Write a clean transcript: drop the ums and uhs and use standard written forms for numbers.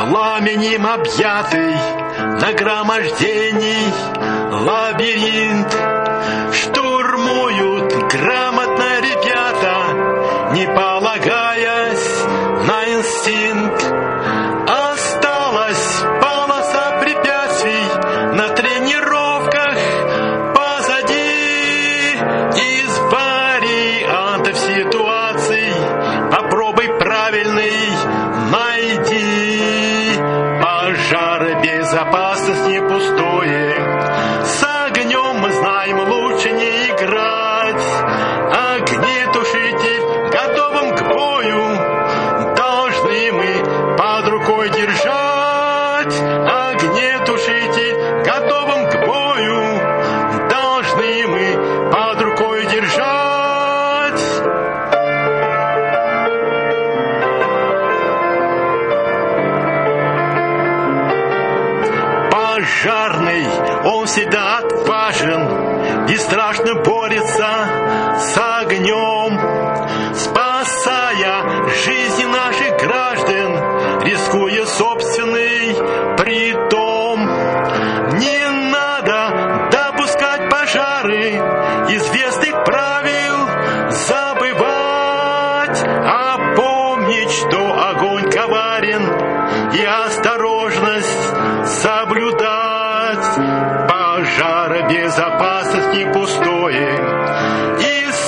пламенем объятый, нагромождений лабиринт. Штурмуют грамотно ребята, не полагаясь на инстинкт. Осталась полоса препятствий на тренировках позади. Из вариантов ситуаций попробуй правильный найди. Пожар, безопасность не пустое. С огнем мы знаем, лучше не играть. Огнетушитель готовым к бою должны мы под рукой держать. Огнетушитель готовым к бою должны мы под рукой держать. Пожарный, он всегда отважен, бесстрашно борется с огнем, спасая жизни наших граждан, рискуя собственный притом. Не надо допускать пожары, известных правил забывать, а помнить, что огонь коварен, и осторожность соблюдать. Пожар, безопасность не пустое. Из